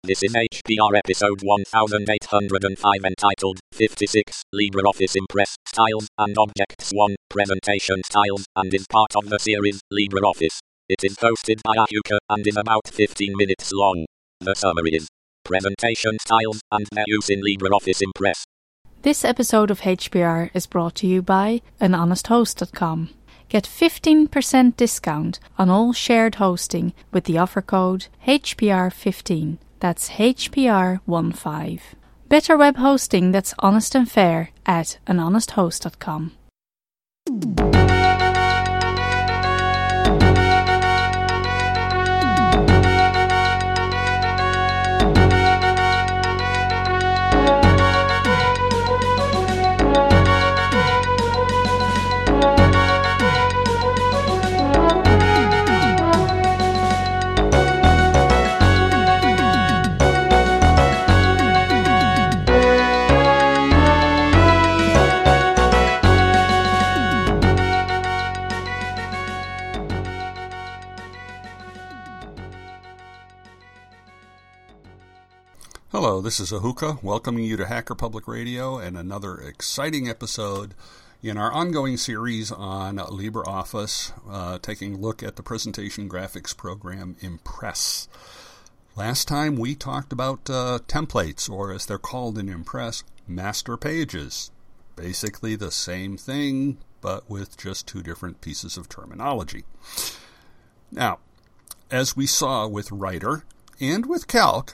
This is HPR episode 1805 entitled 56, LibreOffice Impress, Styles and Objects 1, Presentation Styles, and is part of the series, LibreOffice. It is hosted by Ahuka and is about 15 minutes long. The summary is Presentation Styles and their use in LibreOffice Impress. This episode of HPR is brought to you by anhonesthost.com. Get 15% discount on all shared hosting with the offer code HPR15. That's HPR15. Better web hosting that's honest and fair at anhonesthost.com. Hello, this is Ahuka, welcoming you to Hacker Public Radio and another exciting episode in our ongoing series on LibreOffice, taking a look at the presentation graphics program Impress. Last time we talked about templates, or as they're called in Impress, master pages. Basically the same thing, but with just two different pieces of terminology. Now, as we saw with Writer and with Calc,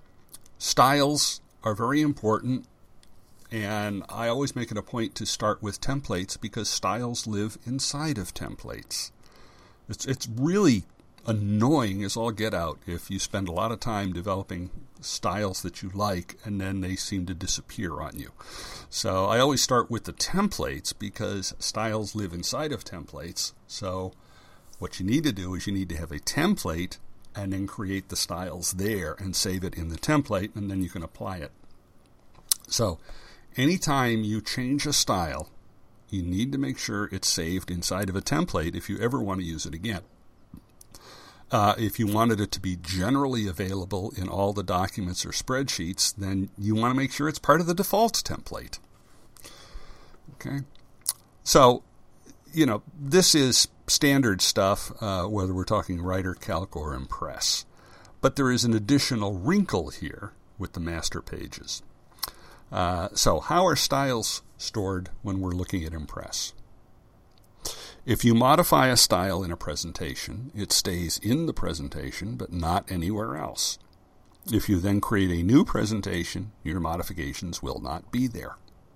styles are very important, and I always make it a point to start with templates because styles live inside of templates. It's really annoying as all get out if you spend a lot of time developing styles that you like and then they seem to disappear on you. So I always start with the templates because styles live inside of templates. So what you need to do is you need to have a template and then create the styles there and save it in the template, and then you can apply it. So anytime you change a style, you need to make sure it's saved inside of a template if you ever want to use it again. If you wanted it to be generally available in all the documents or spreadsheets, then you want to make sure it's part of the default template. Okay? So, this is standard stuff, whether we're talking Writer, Calc, or Impress. But there is an additional wrinkle here with the master pages. So how are styles stored when we're looking at Impress? If you modify a style in a presentation, it stays in the presentation, but not anywhere else. If you then create a new presentation, your modifications will not be there.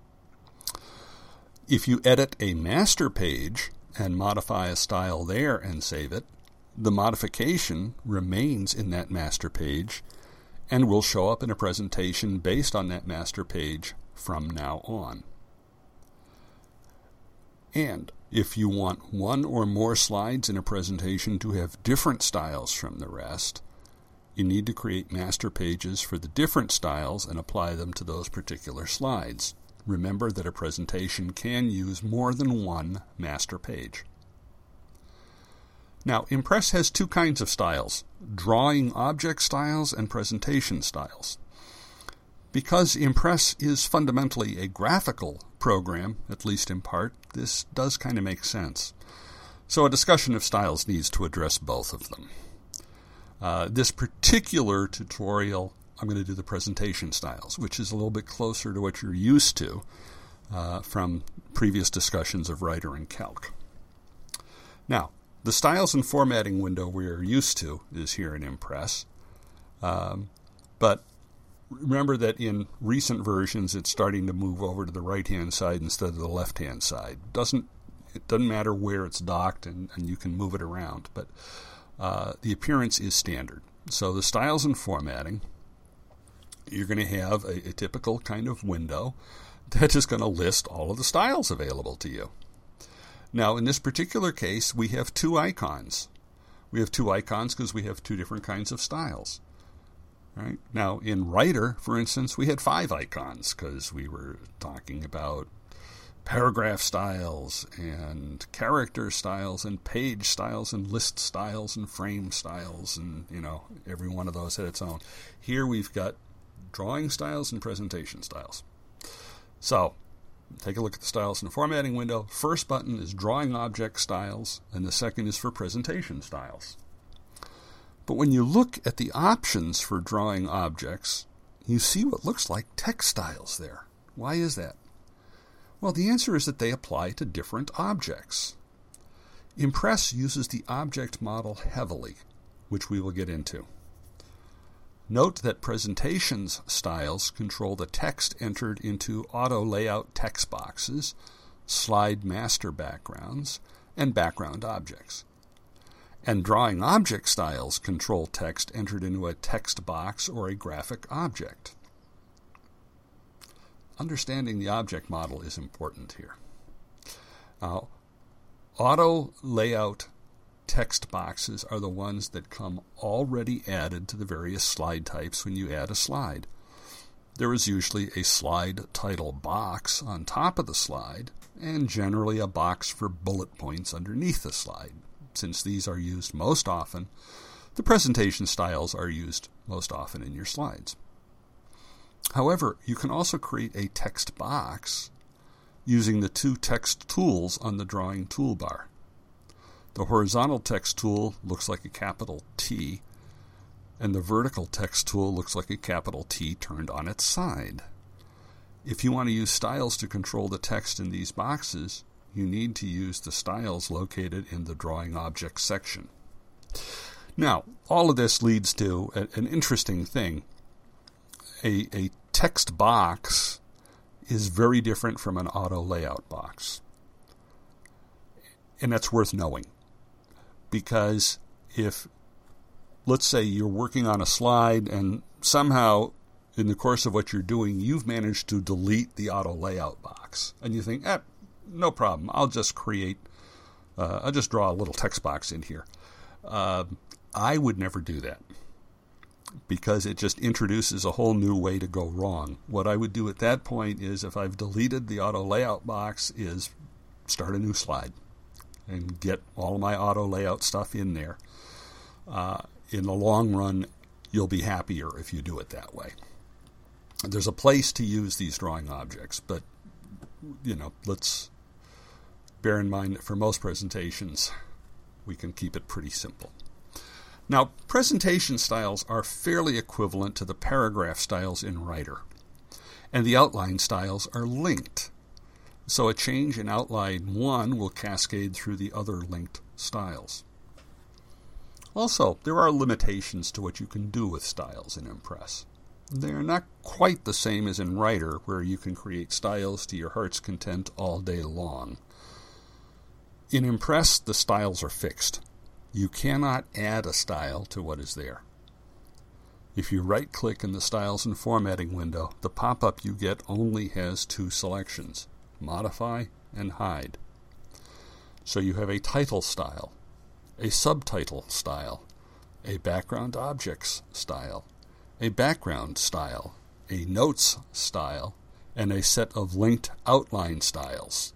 If you edit a master page and modify a style there and save it, the modification remains in that master page and will show up in a presentation based on that master page from now on. And if you want one or more slides in a presentation to have different styles from the rest, you need to create master pages for the different styles and apply them to those particular slides. Remember that a presentation can use more than one master page. Now, Impress has two kinds of styles, drawing object styles and presentation styles. Because Impress is fundamentally a graphical program, at least in part, this does kind of make sense. So a discussion of styles needs to address both of them. This particular tutorial, I'm going to do the presentation styles, which is a little bit closer to what you're used to from previous discussions of Writer and Calc. Now, the styles and formatting window we are used to is here in Impress, but remember that in recent versions it's starting to move over to the right-hand side instead of the left-hand side. It doesn't matter where it's docked, and you can move it around, but the appearance is standard. So the styles and formatting, you're going to have a typical kind of window that is going to list all of the styles available to you. Now, in this particular case, we have two icons. We have two icons because we have two different kinds of styles. Right? Now, in Writer, for instance, we had 5 icons because we were talking about paragraph styles and character styles and page styles and list styles and frame styles, and every one of those had its own. Here we've got drawing styles and presentation styles. So take a look at the styles in the formatting window. First button is drawing object styles, and the second is for presentation styles. But when you look at the options for drawing objects, you see what looks like text styles there. Why is that? Well, the answer is that they apply to different objects. Impress uses the object model heavily, which we will get into. Note that presentations styles control the text entered into auto layout text boxes, slide master backgrounds, and background objects. And drawing object styles control text entered into a text box or a graphic object. Understanding the object model is important here. Auto layout text boxes are the ones that come already added to the various slide types when you add a slide. There is usually a slide title box on top of the slide, and generally a box for bullet points underneath the slide. Since these are used most often, the presentation styles are used most often in your slides. However, you can also create a text box using the two text tools on the drawing toolbar. The horizontal text tool looks like a capital T, and the vertical text tool looks like a capital T turned on its side. If you want to use styles to control the text in these boxes, you need to use the styles located in the drawing objects section. Now, all of this leads to an interesting thing. A text box is very different from an auto layout box. And that's worth knowing. Because if, let's say you're working on a slide and somehow in the course of what you're doing, you've managed to delete the auto layout box. And you think, no problem, I'll just draw a little text box in here. I would never do that, because it just introduces a whole new way to go wrong. What I would do at that point is, if I've deleted the auto layout box, is start a new slide and get all of my auto layout stuff in there. In the long run, you'll be happier if you do it that way. There's a place to use these drawing objects, but let's bear in mind that for most presentations, we can keep it pretty simple. Now, presentation styles are fairly equivalent to the paragraph styles in Writer, and the outline styles are linked. So a change in outline 1 will cascade through the other linked styles. Also, there are limitations to what you can do with styles in Impress. They are not quite the same as in Writer, where you can create styles to your heart's content all day long. In Impress, the styles are fixed. You cannot add a style to what is there. If you right-click in the Styles and Formatting window, the pop-up you get only has two selections, Modify and Hide. So you have a title style, a subtitle style, a background objects style, a background style, a notes style, and a set of linked outline styles.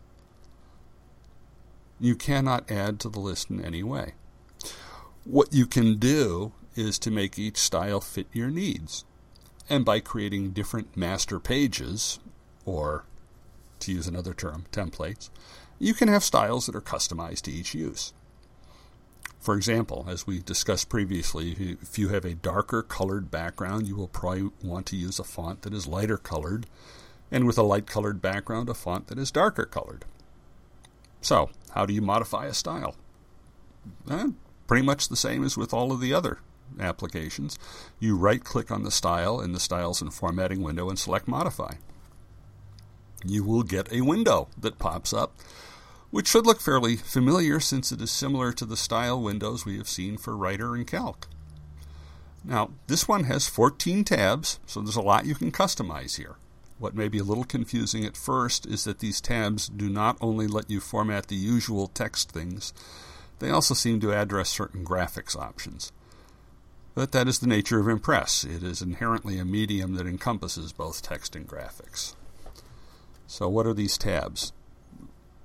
You cannot add to the list in any way. What you can do is to make each style fit your needs. And by creating different master pages, or to use another term, templates, you can have styles that are customized to each use. For example, as we discussed previously, if you have a darker colored background, you will probably want to use a font that is lighter colored, and with a light colored background, a font that is darker colored. So, how do you modify a style? Pretty much the same as with all of the other applications. You right-click on the style in the Styles and Formatting window and select Modify. You will get a window that pops up, which should look fairly familiar since it is similar to the style windows we have seen for Writer and Calc. Now, this one has 14 tabs, so there's a lot you can customize here. What may be a little confusing at first is that these tabs do not only let you format the usual text things, they also seem to address certain graphics options. But that is the nature of Impress. It is inherently a medium that encompasses both text and graphics. So what are these tabs?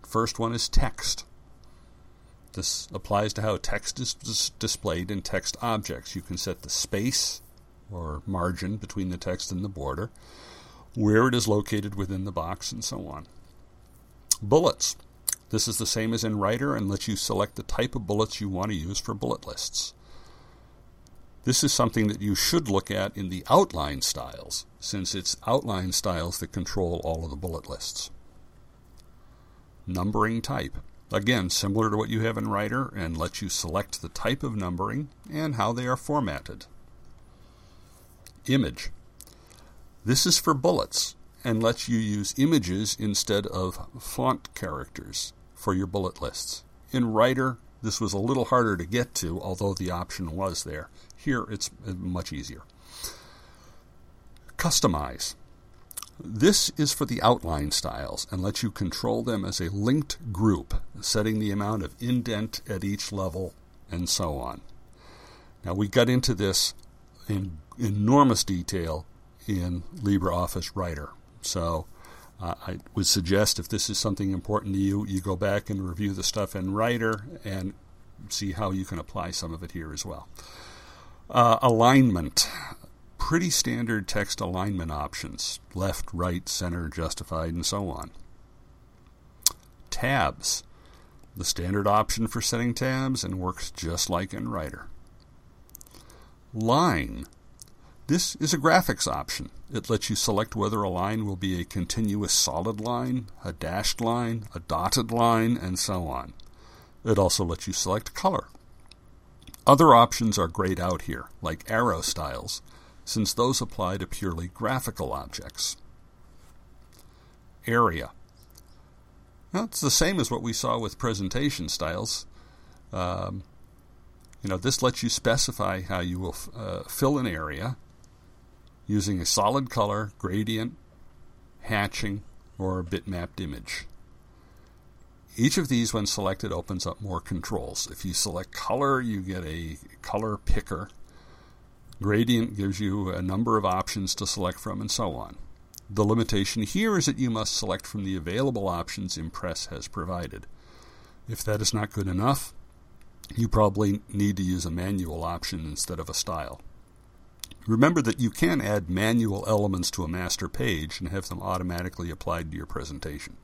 First one is text. This applies to how text is displayed in text objects. You can set the space or margin between the text and the border, where it is located within the box, and so on. Bullets. This is the same as in Writer and lets you select the type of bullets you want to use for bullet lists. This is something that you should look at in the outline styles, since it's outline styles that control all of the bullet lists. Numbering type. Again, similar to what you have in Writer, and lets you select the type of numbering and how they are formatted. Image. This is for bullets and lets you use images instead of font characters for your bullet lists. In Writer, this was a little harder to get to, although the option was there. Here, it's much easier. Customize. This is for the outline styles and lets you control them as a linked group, setting the amount of indent at each level and so on. Now, we got into this in enormous detail in LibreOffice Writer. So I would suggest if this is something important to you, you go back and review the stuff in Writer and see how you can apply some of it here as well. Alignment. Pretty standard text alignment options. Left, right, center, justified, and so on. Tabs. The standard option for setting tabs and works just like in Writer. Line. This is a graphics option. It lets you select whether a line will be a continuous solid line, a dashed line, a dotted line, and so on. It also lets you select color. Other options are grayed out here, like arrow styles, since those apply to purely graphical objects. Area. Well, it's the same as what we saw with presentation styles. This lets you specify how you will fill an area using a solid color, gradient, hatching, or a bitmapped image. Each of these, when selected, opens up more controls. If you select color, you get a color picker. Gradient gives you a number of options to select from, and so on. The limitation here is that you must select from the available options Impress has provided. If that is not good enough, you probably need to use a manual option instead of a style. Remember that you can add manual elements to a master page and have them automatically applied to your presentation.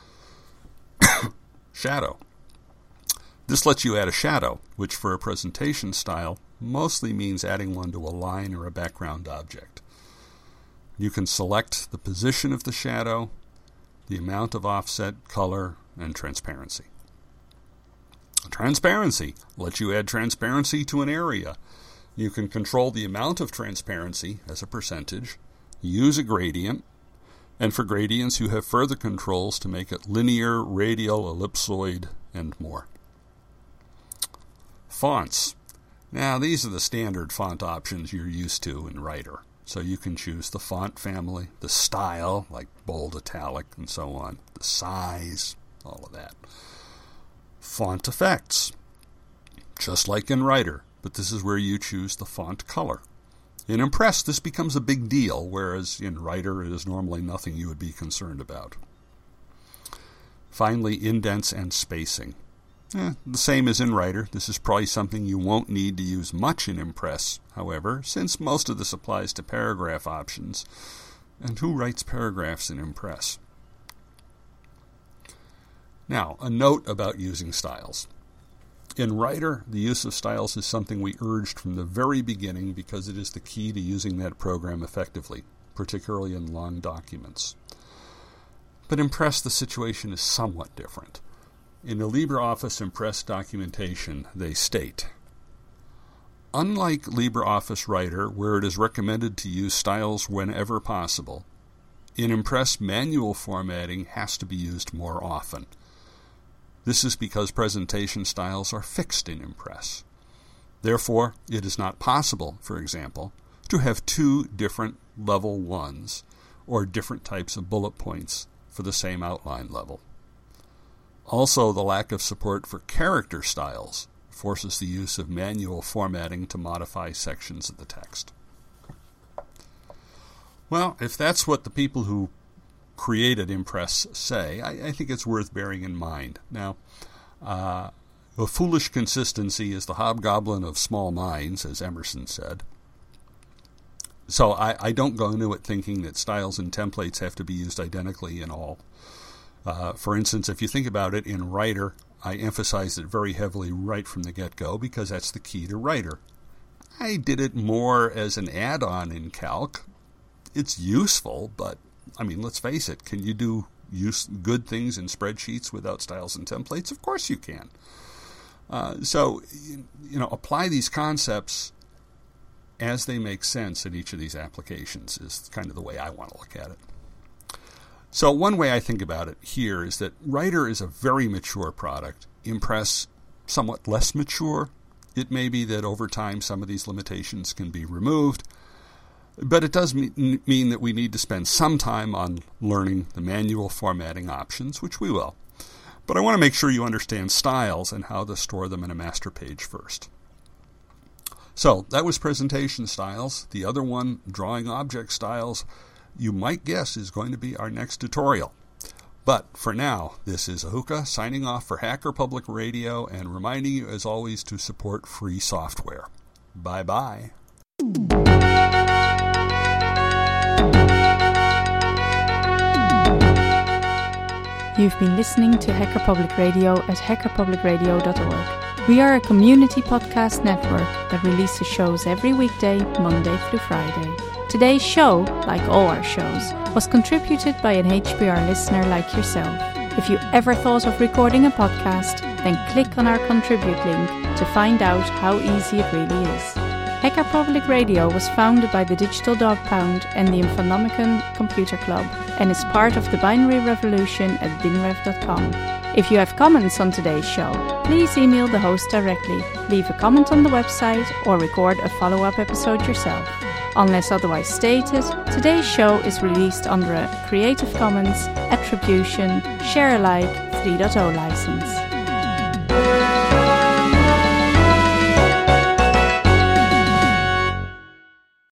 Shadow. This lets you add a shadow, which for a presentation style mostly means adding one to a line or a background object. You can select the position of the shadow, the amount of offset, color, and transparency. Transparency lets you add transparency to an area. You can control the amount of transparency as a percentage, use a gradient, and for gradients you have further controls to make it linear, radial, ellipsoid, and more. Fonts. Now, these are the standard font options you're used to in Writer. So you can choose the font family, the style, like bold, italic, and so on, the size, all of that. Font effects, just like in Writer, but this is where you choose the font color. In Impress, this becomes a big deal, whereas in Writer it is normally nothing you would be concerned about. Finally, indents and spacing. The same as in Writer. This is probably something you won't need to use much in Impress, however, since most of this applies to paragraph options. And who writes paragraphs in Impress? Now, a note about using styles. In Writer, the use of styles is something we urged from the very beginning because it is the key to using that program effectively, particularly in long documents. But Impress, the situation is somewhat different. In the LibreOffice Impress documentation, they state, unlike LibreOffice Writer, where it is recommended to use styles whenever possible, in Impress manual formatting has to be used more often. This is because presentation styles are fixed in Impress. Therefore, it is not possible, for example, to have two different level 1s or different types of bullet points for the same outline level. Also, the lack of support for character styles forces the use of manual formatting to modify sections of the text. Well, if that's what the people who created Impress say, I think it's worth bearing in mind. Now, a foolish consistency is the hobgoblin of small minds, as Emerson said. So I don't go into it thinking that styles and templates have to be used identically in all. For instance, if you think about it, in Writer, I emphasized it very heavily right from the get-go because that's the key to Writer. I did it more as an add-on in Calc. It's useful, but, I mean, let's face it, can you do good things in spreadsheets without styles and templates? Of course you can. So, apply these concepts as they make sense in each of these applications is kind of the way I want to look at it. So one way I think about it here is that Writer is a very mature product. Impress, somewhat less mature. It may be that over time some of these limitations can be removed, but it does mean that we need to spend some time on learning the manual formatting options, which we will. But I want to make sure you understand styles and how to store them in a master page first. So that was presentation styles. The other one, drawing object styles, you might guess is going to be our next tutorial. But for now, this is Ahuka signing off for Hacker Public Radio and reminding you, as always, to support free software. Bye-bye. You've been listening to Hacker Public Radio at hackerpublicradio.org. We are a community podcast network that releases shows every weekday, Monday through Friday. Today's show, like all our shows, was contributed by an HPR listener like yourself. If you ever thought of recording a podcast, then click on our Contribute link to find out how easy it really is. Hacker Public Radio was founded by the Digital Dog Pound and the Infonomicon Computer Club and is part of the binary revolution at binrev.com. If you have comments on today's show, please email the host directly, leave a comment on the website, or record a follow-up episode yourself. Unless otherwise stated, today's show is released under a Creative Commons Attribution Share Alike 3.0 license.